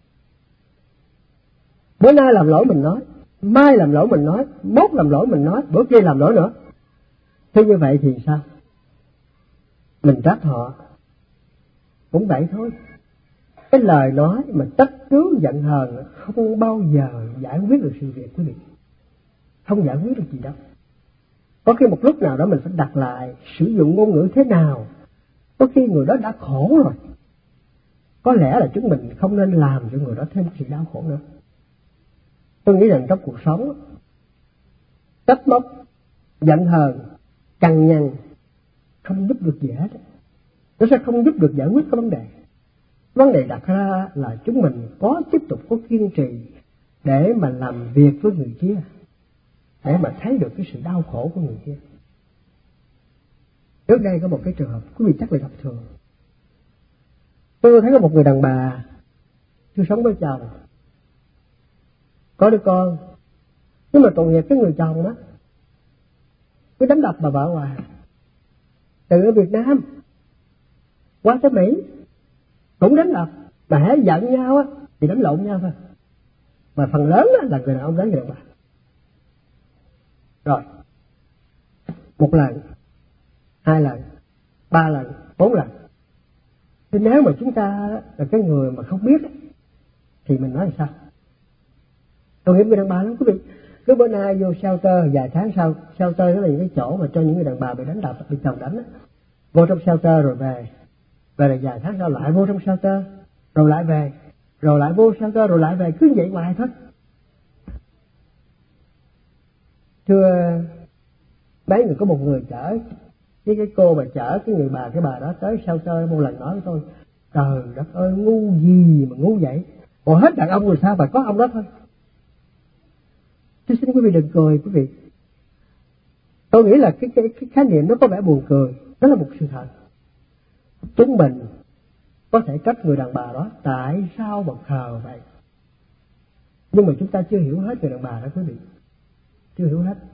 S1: bữa nay làm lỗi mình nói, mai làm lỗi mình nói, mốt làm lỗi mình nói, bữa kia làm lỗi nữa, thế như vậy thì sao? Mình trách họ cũng vậy thôi. Cái lời nói mà trách cứ giận hờn không bao giờ giải quyết được sự việc quý vị, không giải quyết được gì đâu. Có khi một lúc nào đó mình phải đặt lại sử dụng ngôn ngữ thế nào. Có khi người đó đã khổ rồi, có lẽ là chúng mình không nên làm cho người đó thêm sự đau khổ nữa. Tôi nghĩ rằng trong cuộc sống trách móc, giận hờn, cằn nhằn không giúp được gì hết. Nó sẽ không giúp được giải quyết cái vấn đề. Vấn đề đặt ra là chúng mình có tiếp tục có kiên trì để mà làm việc với người kia, để mà thấy được cái sự đau khổ của người kia. Trước đây có một cái trường hợp quý vị chắc là gặp thường. Tôi thấy có một người đàn bà chưa sống với chồng, có đứa con, nhưng mà tội nghiệp cái người chồng đó cứ đánh đập bà vợ hoài. Từ ở Việt Nam qua tới Mỹ cũng đánh đập, mà hễ giận nhau á thì đánh lộn nhau thôi. Mà phần lớn là người đàn ông đánh người đàn bà. Rồi một lần, 2 lần, 3 lần, 4 lần. Thì nếu mà chúng ta là cái người mà không biết thì mình nói là sao? Tôi nghĩ người đàn bà lắm quý vị. Cứ bữa nay vô shelter, vài tháng sau, shelter đó là những cái chỗ mà cho những người đàn bà bị đánh đập, bị chồng đánh á. Vô trong shelter rồi về là vài tháng sau lại vô trong shelter, rồi lại về, rồi lại vô shelter, rồi lại về, cứ vậy hoài thôi. Thưa mấy người, có một người chở cái cô mà chở cái người bà, cái bà đó tới shelter một lần nói với tôi: trời đất ơi, ngu gì mà ngu vậy, còn hết đàn ông rồi sao mà có ông đó thôi. Tôi xin quý vị đừng cười quý vị. Tôi nghĩ là cái khái niệm nó có vẻ buồn cười, đó là một sự thật. Chúng mình có thể trách người đàn bà đó tại sao mà khờ vậy, nhưng mà chúng ta chưa hiểu hết người đàn bà đó quý vị, chưa hiểu hết.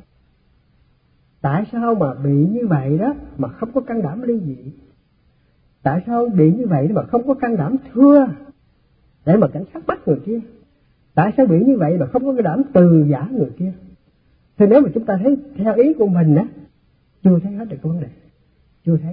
S1: Tại sao mà bị như vậy đó mà không có can đảm ly dị? Tại sao bị như vậy mà không có can đảm thưa để mà cảnh sát bắt người kia? Tại sao bị như vậy mà không có can đảm từ giả người kia? Thì nếu mà chúng ta thấy theo ý của mình á, chưa thấy hết được cái vấn đề, chưa thấy,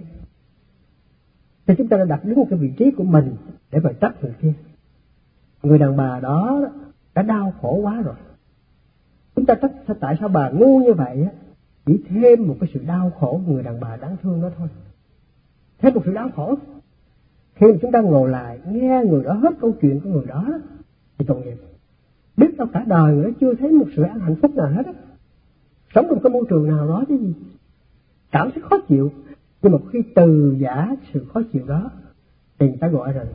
S1: thì chúng ta đã đặt đứng cái vị trí của mình để mà trách người kia. Người đàn bà đó đã đau khổ quá rồi, chúng ta trách tại sao bà ngu như vậy á, chỉ thêm một cái sự đau khổ của người đàn bà đáng thương đó thôi, thêm một sự đau khổ. Khi mà chúng ta ngồi lại nghe người đó hết câu chuyện của người đó thì tội nghiệp. Biết đâu cả đời người đó chưa thấy một sự an hạnh phúc nào hết á, sống trong cái môi trường nào đó chứ gì, cảm thấy khó chịu. Nhưng mà khi từ giả sự khó chịu đó thì người ta gọi rằng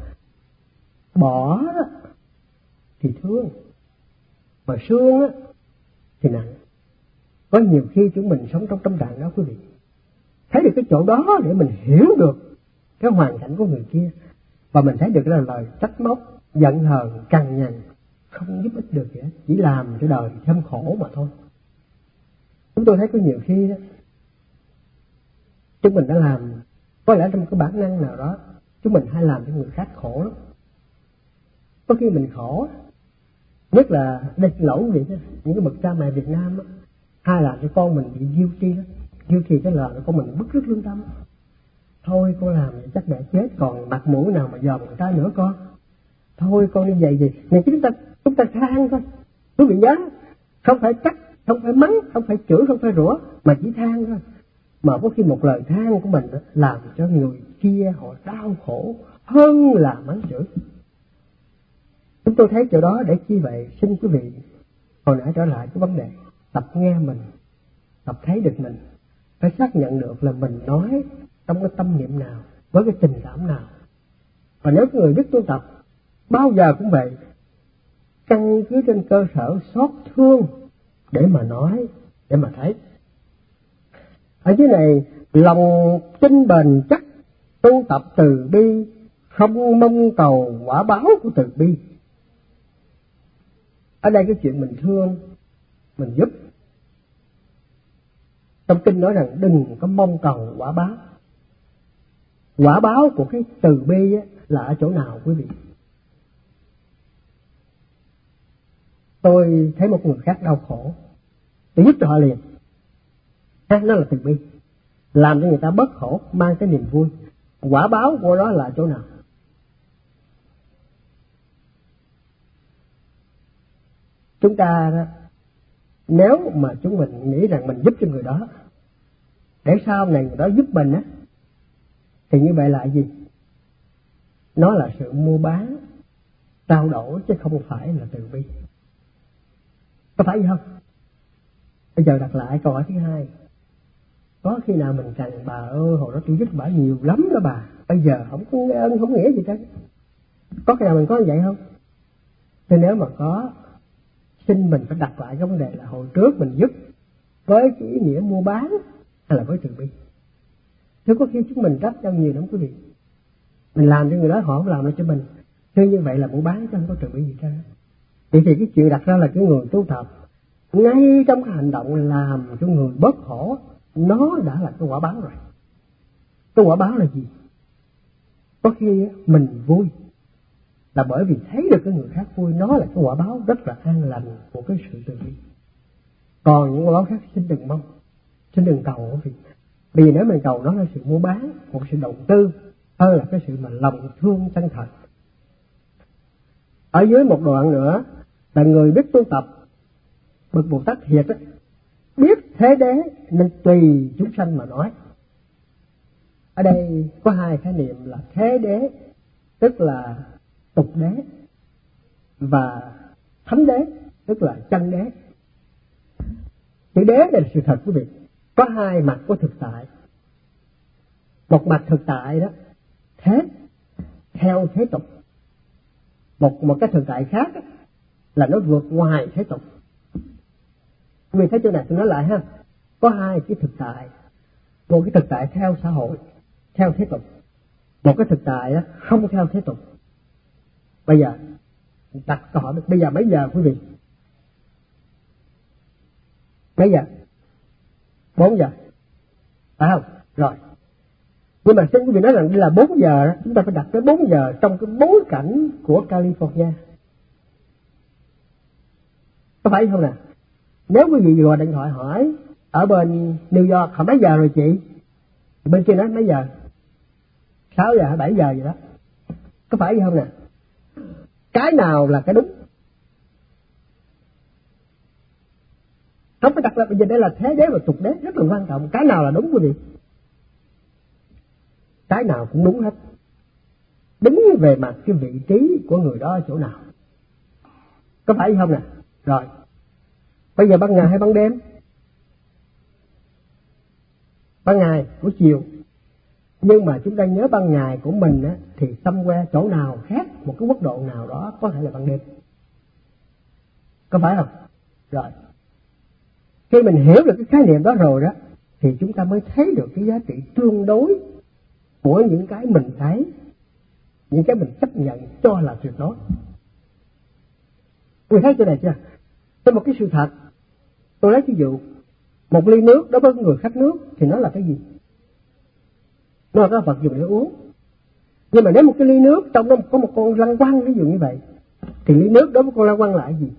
S1: bỏ đó thì thương, mà sương á thì nặng. Có nhiều khi chúng mình sống trong tâm trạng đó quý vị, thấy được cái chỗ đó để mình hiểu được cái hoàn cảnh của người kia, và mình thấy được là lời trách móc, giận hờn, cằn nhằn không giúp ích được gì hết, chỉ làm cho đời thêm khổ mà thôi. Chúng tôi thấy có nhiều khi đó, chúng mình đã làm, có lẽ trong cái bản năng nào đó chúng mình hay làm cho người khác khổ lắm. Có khi mình khổ, nhất là đây lỗi vậy đó, những cái bậc cha mẹ Việt Nam đó, hay làm cho con mình bị guilty đó, guilty cái lời con mình bứt rứt lương tâm. Thôi con làm vậy chắc mẹ chết, còn mặt mũi nào mà dòm người ta nữa con. Thôi con đi vậy gì. Này chúng ta than thôi. Quý vị nhớ, không phải trách, không phải mắng, không phải chửi, không phải rủa, mà chỉ than thôi. Mà có khi một lời than của mình làm cho người kia họ đau khổ hơn là mắng chửi. Chúng tôi thấy chỗ đó để chi vậy? Xin quý vị hồi nãy trở lại cái vấn đề tập nghe mình, tập thấy được mình, phải xác nhận được là mình nói trong cái tâm niệm nào, với cái tình cảm nào. Và nếu người biết tu tập bao giờ cũng vậy, căn cứ trên cơ sở xót thương để mà nói, để mà thấy. Ở dưới này, lòng tin bền chắc, tu tập từ bi, không mong cầu quả báo của từ bi. Ở đây cái chuyện mình thương, mình giúp. Trong kinh nói rằng đừng có mong cầu quả báo. Quả báo của cái từ bi là ở chỗ nào quý vị? Tôi thấy một người khác đau khổ, tôi giúp cho họ liền. Nó là từ bi, làm cho người ta bớt khổ, mang cái niềm vui. Quả báo của đó là chỗ nào? Chúng ta đó, nếu mà chúng mình nghĩ rằng mình giúp cho người đó để sau này người đó giúp mình á, thì như vậy là gì? Nó là sự mua bán, trao đổi, chứ không phải là từ bi. Có phải gì không? Bây giờ đặt lại câu hỏi thứ hai. Có khi nào mình cần bà ơi hồi đó tôi giúp bà nhiều lắm đó bà, bây giờ không có ơn không nghĩa gì cả. Có khi nào mình có như vậy không? Thì nếu mà có, xin mình phải đặt lại cái vấn đề là hồi trước mình giúp với cái ý nghĩa mua bán hay là với từ bi. Thế có khi chúng mình trách nhau nhiều lắm quý vị. Mình làm cho người đó họ không làm được cho mình. Thế như vậy là mua bán chứ không có từ bi gì cả. Vậy thì cái chuyện đặt ra là cái người tu tập ngay trong cái hành động làm cho người bớt khổ, nó đã là cái quả báo rồi. Cái quả báo là gì? Có khi mình vui là bởi vì thấy được cái người khác vui, nó là cái quả báo rất là an lành của cái sự từ bi. Còn những quả báo khác xin đừng mong, xin đừng cầu. Vì nếu mình cầu nó là sự mua bán, một sự đầu tư, hơn là cái sự mà lòng thương chân thật. Ở dưới một đoạn nữa là người biết tu tập, bậc Bồ Tát thiệt á, biết thế đế nên tùy chúng sanh mà nói. Ở đây có hai khái niệm là thế đế, tức là tục đế, và thánh đế, tức là chân đế. Chữ đế đây là sự thật quý vị. Có hai mặt của thực tại. Một mặt thực tại đó, thế, theo thế tục. Một cái thực tại khác đó, là nó vượt ngoài thế tục. Vì thế chỗ này tôi nói lại ha, có hai cái thực tại. Một cái thực tại theo xã hội, theo thế tục. Một cái thực tại đó, không theo thế tục. Bây giờ đặt câu hỏi, bây giờ mấy giờ quý vị? Mấy giờ? 4 giờ, phải không? Rồi. Nhưng mà xin quý vị nói rằng đây là 4 giờ đó, chúng ta phải đặt tới 4 giờ trong cái bối cảnh của California. Có phải không nào? Nếu quý vị gọi điện thoại hỏi ở bên New York họ mấy giờ rồi chị? Bên kia nói mấy giờ? 6 giờ hay 7 giờ gì đó. Có phải không nè? Cái nào là cái đúng? Không phải đặt ra bây giờ đây là thế đế và tục đế, rất là quan trọng. Cái nào là đúng quý vị? Cái nào cũng đúng hết. Đúng về mặt cái vị trí của người đó ở chỗ nào. Có phải không nè? Rồi. Bây giờ ban ngày hay ban đêm? Ban ngày, buổi chiều. Nhưng mà chúng ta nhớ ban ngày của mình á, thì somewhere chỗ nào khác, một cái quốc độ nào đó có thể là ban đêm. Có phải không? Rồi. Khi mình hiểu được cái khái niệm đó rồi đó, thì chúng ta mới thấy được cái giá trị tương đối của những cái mình thấy, những cái mình chấp nhận cho là tuyệt đối. Quý thấy chỗ này chưa? Thế một cái sự thật, tôi lấy ví dụ, một ly nước đối với người khách nước thì nó là cái gì? Nó là cái vật dùng để uống. Nhưng mà nếu một cái ly nước trong đó có một con lăng quăng ví dụ như vậy, thì ly nước đối với con lăng quăng là cái gì?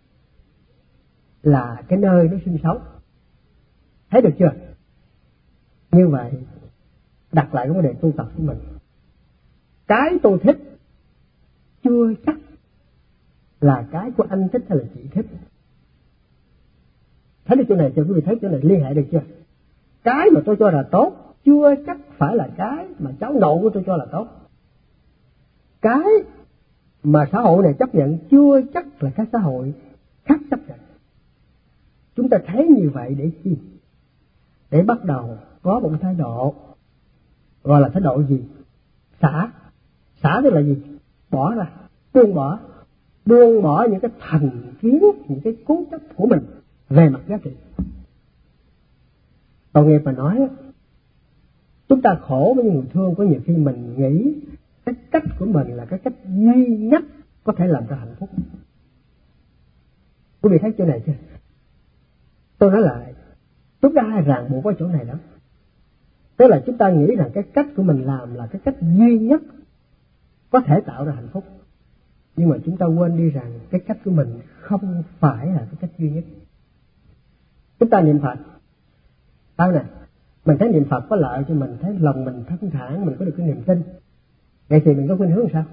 S1: Là cái nơi nó sinh sống. Thấy được chưa? Như vậy đặt lại cái vấn đề tu tập của mình. Cái tôi thích chưa chắc là cái của anh thích hay là chị thích. Thấy được chỗ này chưa? Quý vị thấy chỗ này liên hệ được chưa? Cái mà tôi cho là tốt chưa chắc phải là cái mà cháu nội của tôi cho là tốt. Cái mà xã hội này chấp nhận chưa chắc là cái xã hội khác chấp nhận. Chúng ta thấy như vậy để chi? Để bắt đầu có một thái độ, gọi là thái độ gì? Xả. Xả tức là gì? Bỏ ra, buông bỏ những cái thành kiến, những cái cố chấp của mình về mặt giá trị. Tội nghiệp mà nói, chúng ta khổ với những người thương, có nhiều khi mình nghĩ cái cách của mình là cái cách duy nhất có thể làm cho hạnh phúc. Quý vị thấy chỗ này chưa? Tôi nói lại, chúng ta hay ràng buộc với chỗ này lắm. Tức là chúng ta nghĩ rằng cái cách của mình làm là cái cách duy nhất có thể tạo ra hạnh phúc. Nhưng mà chúng ta quên đi rằng cái cách của mình không phải là cái cách duy nhất. Chúng ta niệm Phật, sao nè, mình thấy niệm Phật có lợi cho mình, thấy lòng mình thanh thản, mình có được cái niềm tin. Vậy thì mình có khuynh hướng sao?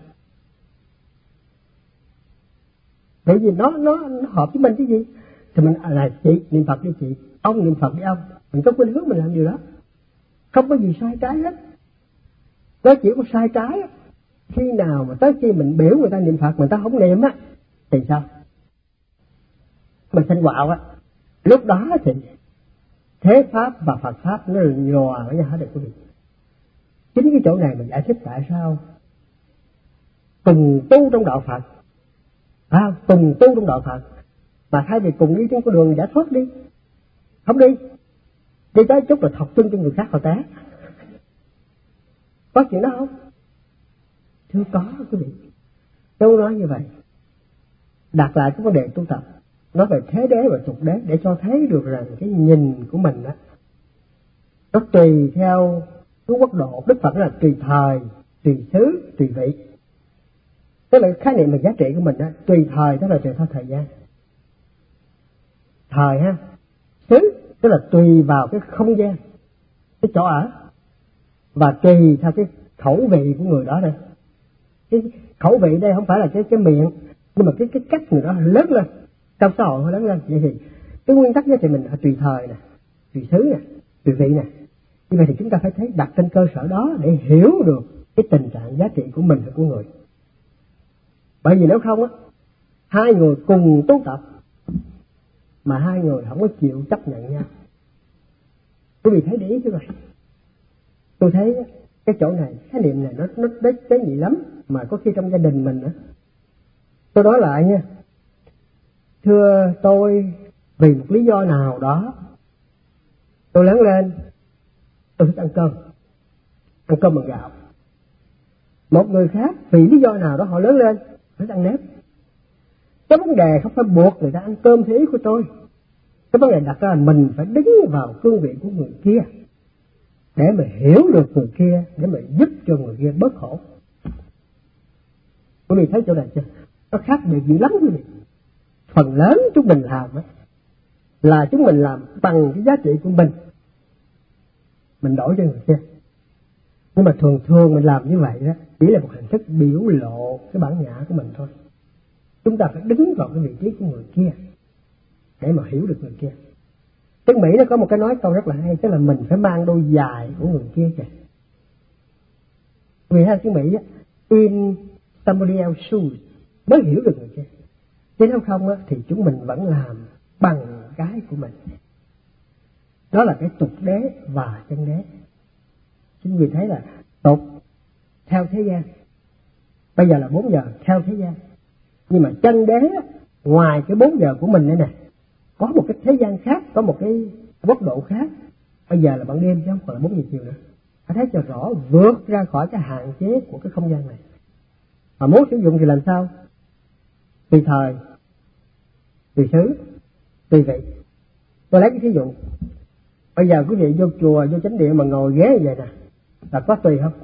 S1: Bởi vì nó hợp với mình chứ gì. Thì mình là chị niệm Phật đi chị, ông niệm Phật đi ông. Mình có khuynh hướng mình làm điều đó. Không có gì sai trái hết. Nó chỉ có sai trái khi nào mà tới khi mình biểu người ta niệm Phật, người ta không niệm á, thì sao? Mình sinh quạo á. Lúc đó thì thế Pháp và Phật Pháp nó nhòa với nhau hết được quý vị. Chính cái chỗ này mình giải thích tại sao cùng tu trong đạo Phật, cùng tu trong đạo Phật, mà thay vì cùng đi trên con đường giải thoát đi, không đi tới chút là thọc chân cho người khác họ té. Có chuyện đó không? Chưa có quý vị. Tôi nói như vậy, đặt lại cái vấn đề tu tập, nói về thế đế và tục đế để cho thấy được rằng cái nhìn của mình đó, nó tùy theo cái quốc độ. Đức Phật là tùy thời, tùy xứ, tùy vị. Tức là khái niệm về giá trị của mình đó, tùy thời tức là tùy theo thời gian. Thời ha, xứ tức là tùy vào cái không gian, cái chỗ ở, và tùy theo cái khẩu vị của người đó đây. Cái khẩu vị đây không phải là cái miệng, nhưng mà cái cách người đó lớn lên, trong xã hội họ lớn lên. Vậy thì cái nguyên tắc giá trị mình là tùy thời nè, tùy xứ nè, tùy vị nè. Như vậy thì chúng ta phải thấy đặt trên cơ sở đó để hiểu được cái tình trạng giá trị của mình và của người. Bởi vì nếu không á, hai người cùng tu tập mà hai người không có chịu chấp nhận nhau. Quý vị thấy để ý chứ vậy. Tôi thấy cái chỗ này, khái niệm này nó tế nhị lắm, mà có khi trong gia đình mình nữa. Tôi nói lại nha, thưa tôi vì một lý do nào đó, tôi lớn lên tôi thích ăn cơm bằng gạo. Một người khác vì lý do nào đó họ lớn lên thích ăn nếp. Cái vấn đề không phải buộc người ta ăn cơm theo ý của tôi. Cái vấn đề đặt ra là mình phải đứng vào cương vị của người kia để mà hiểu được người kia, để mà giúp cho người kia bớt khổ. Quý vị thấy chỗ này chưa? Nó khác biệt dữ lắm quý vị. Phần lớn chúng mình làm là chúng mình làm bằng cái giá trị của mình đổi cho người kia. Nhưng mà thường mình làm như vậy đó chỉ là một hình thức biểu lộ cái bản ngã của mình thôi. Chúng ta phải đứng vào cái vị trí của người kia để mà hiểu được người kia. Tiếng Mỹ nó có một cái nói câu rất là hay, tức là mình phải mang đôi giày của người kia kìa. Vì hai tiếng Mỹ á, in somebody else's shoes mới hiểu được người kia. Chứ nếu không á, thì chúng mình vẫn làm bằng cái của mình. Đó là cái tục đế và chân đế. Chúng mình thấy là tục theo thế gian, bây giờ là 4 giờ theo thế gian. Nhưng mà chân đế á, ngoài cái 4 giờ của mình đây nè, có một cái thế gian khác, có một cái quốc độ khác. Bây giờ là ban đêm chứ không còn là 4 giờ chiều nữa. Phải thấy cho rõ, vượt ra khỏi cái hạn chế của cái không gian này. Mà muốn sử dụng thì làm sao? Tùy thời, tùy xứ, tùy vị. Tôi lấy cái thí dụ. Bây giờ quý vị vô chùa, vô chánh điện mà ngồi ghế như vậy nè, là có tùy không?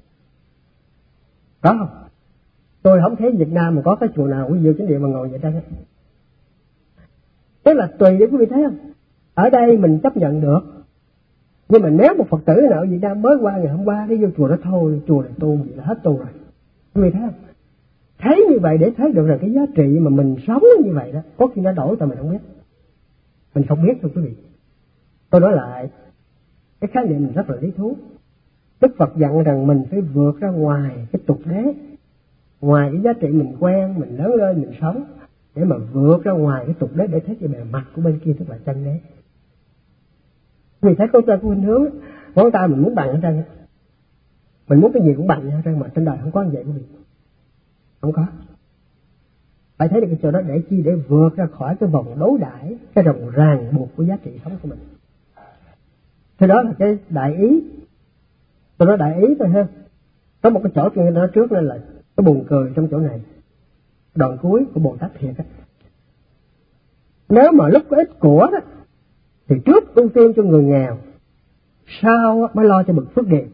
S1: Có không? Tôi không thấy Việt Nam mà có cái chùa nào quý vị vô chánh điện mà ngồi vậy đó. Tức là tùy để quý vị thấy không? Ở đây mình chấp nhận được, Nhưng mà nếu một Phật tử nào ở Việt Nam mới qua ngày hôm qua đi vô chùa đó thôi, chùa này tu vậy là hết tu rồi. Quý vị thấy không? Thấy như vậy để thấy được rằng cái giá trị mà mình sống như vậy đó, có khi nó đổi tại mình không biết. Mình không biết thôi quý vị. Tôi nói lại, cái khái niệm mình rất là lý thú. Đức Phật dặn rằng mình phải vượt ra ngoài cái tục đế, ngoài cái giá trị mình quen, mình lớn lên, mình sống, để mà vượt ra ngoài cái tục đế để thấy cái bề mặt của bên kia, tức là chân đế. Vì thấy con tay của khuynh hướng, ngón tay mình muốn bằng ở trên, mình muốn cái gì cũng bằng ở trên, mà trên đời không có như vậy quý vị, không có. Phải thấy được cái chỗ đó để chi? Để vượt ra khỏi cái vòng đấu đãi, cái vòng ràng buộc của giá trị sống của mình. Thế đó là cái đại ý. Tôi nói đại ý thôi ha. Có một cái chỗ tôi nói trước nên là cái buồn cười trong chỗ này, đoạn cuối của Bồ Tát Thiệt á. Nếu mà lúc có ít của đó thì trước ưu tiên cho người nghèo, sau mới lo cho bậc phước điền.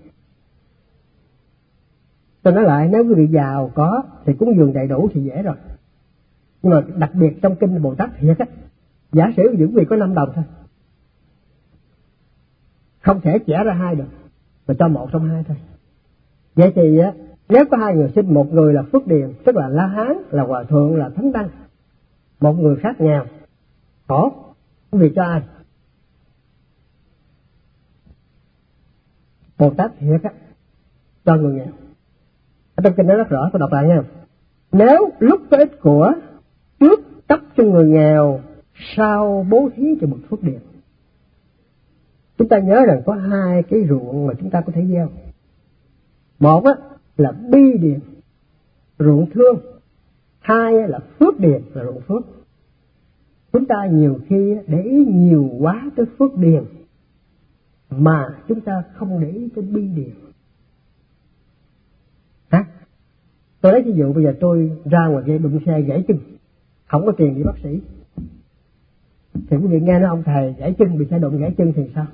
S1: Tôi nói lại, nếu quý vị giàu có thì cúng dường đầy đủ thì dễ rồi. Nhưng mà đặc biệt trong kinh Bồ Tát Thiệt á, giả sử quý vị có 5 đồng thôi, không thể chẻ ra 2 được, mà cho một trong 2 thôi. Vậy thì á, nếu có 2 người xin, một người là phước điền, tức là La Hán, là hòa thượng, là thánh tăng, một người khác nghèo, khổ, quý vị cho ai? Bồ Tát Thiệt á, cho người nghèo. Ở trong kinh nó rất rõ, tôi đọc lại nha. Nếu lúc có ít của, trước cấp cho người nghèo, sau bố thí cho bậc phước điền. Chúng ta nhớ rằng có 2 cái ruộng mà chúng ta có thể gieo. Một á là bi điền, ruộng thương. 2 là phước điền, là ruộng phước. Chúng ta nhiều khi để ý nhiều quá tới phước điền mà chúng ta không để ý tới bi điền. Hả? Tôi lấy ví dụ bây giờ tôi ra ngoài kia đụng xe gãy chân, không có tiền đi bác sĩ, thì quý vị nghe nói ông thầy gãy chân, bị xe đụng gãy chân thì sao?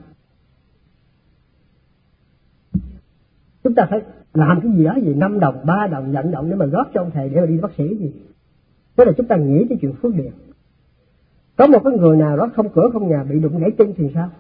S1: Chúng ta phải làm cái gì đó gì 5 đồng, 3 đồng vận động để mà góp cho ông thầy để mà đi bác sĩ gì. Thế là chúng ta nghĩ tới chuyện phước điền. Có một cái người nào đó không cửa không nhà bị đụng gãy chân thì sao?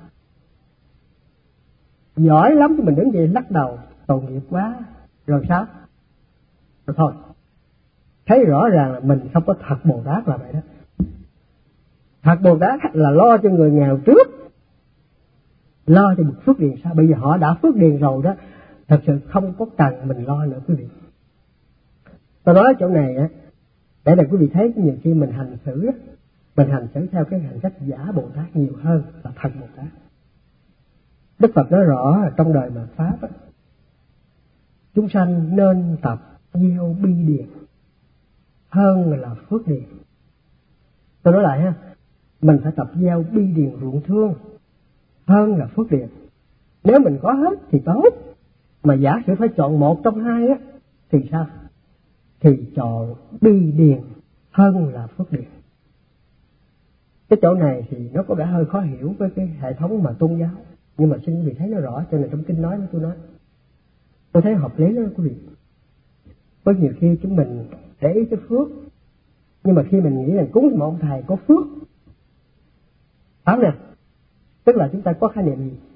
S1: Giỏi lắm thì mình đứng dậy lắc đầu, tội nghiệp quá, rồi sao? Rồi thôi. Thấy rõ ràng là mình không có thật Bồ Tát là vậy đó. Thật Bồ Tát là lo cho người nghèo trước, lo cho một phước điền sau. Bây giờ họ đã phước điền rồi đó, thật sự không có cần mình lo nữa quý vị. Tôi nói chỗ này á, để quý vị thấy nhiều khi mình hành xử, mình hành xử theo cái hành cách giả Bồ Tát nhiều hơn là thật Bồ Tát. Đức Phật nói rõ là trong đời mạt Pháp á, chúng sanh nên tập gieo bi điền hơn là phước điền. Tôi nói lại ha, mình phải tập gieo bi điền ruộng thương hơn là phước điền. Nếu mình có hết thì tốt, mà giả sử phải chọn một trong 2 á thì sao? Thì chọn bi điền hơn là phước điền. Cái chỗ này thì nó có vẻ hơi khó hiểu với cái hệ thống mà tôn giáo, nhưng mà xin quý vị thấy nó rõ, cho nên trong kinh nói tôi nói. Tôi thấy hợp lý lắm quý vị. Có nhiều khi chúng mình để ý cái phước, nhưng mà khi mình nghĩ rằng cúng một ông thầy có phước, phải nè, tức là chúng ta có khái niệm gì?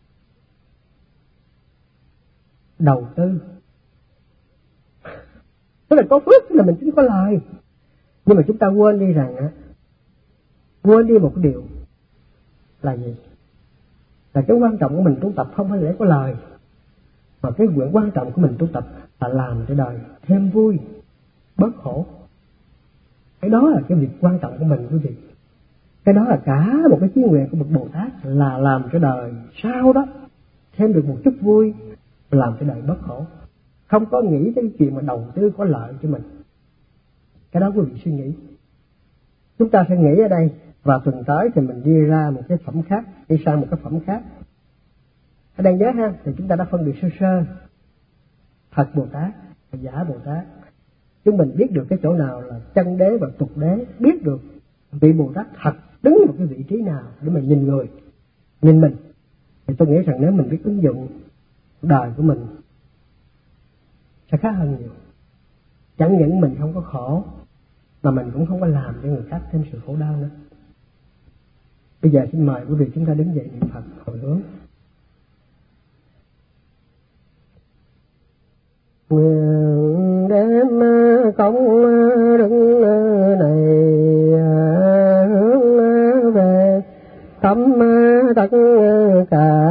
S1: Đầu tư. Tức là có phước tức là mình chính có lời. Nhưng mà chúng ta quên đi rằng á, quên đi một cái điều là gì? Là cái quan trọng của mình tu tập không phải để có lời, mà cái nguyện quan trọng của mình tu tập là làm cho đời thêm vui, bớt khổ. Cái đó là cái việc quan trọng của mình quý vị. Cái đó là cả một cái chí nguyện của một Bồ Tát, là làm cho đời sau đó thêm được một chút vui, làm cho đời bớt khổ. Không có nghĩ tới cái chuyện mà đầu tư có lợi cho mình. Cái đó quý vị suy nghĩ. Chúng ta sẽ nghĩ ở đây, và tuần tới thì mình đi ra một cái phẩm khác, đi sang một cái phẩm khác. Ở đây nhớ ha, thì chúng ta đã phân biệt sơ sơ thật Bồ Tát và giả Bồ Tát. Chúng mình biết được cái chỗ nào là chân đế và tục đế, biết được vị Bồ Tát thật đứng một cái vị trí nào để mình nhìn người, nhìn mình. Thì tôi nghĩ rằng nếu mình biết ứng dụng đời của mình sẽ khác hơn nhiều. Chẳng những mình không có khổ, mà mình cũng không có làm cho người khác thêm sự khổ đau nữa. Bây giờ xin mời quý vị chúng ta đứng dậy niệm Phật hồi hướng. nguyện đem công đức này hướng về tâm tất cả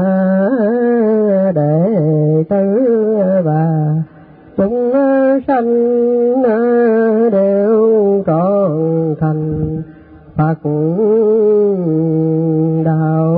S1: đệ tử và chúng sanh đều trọn thành Phật đạo.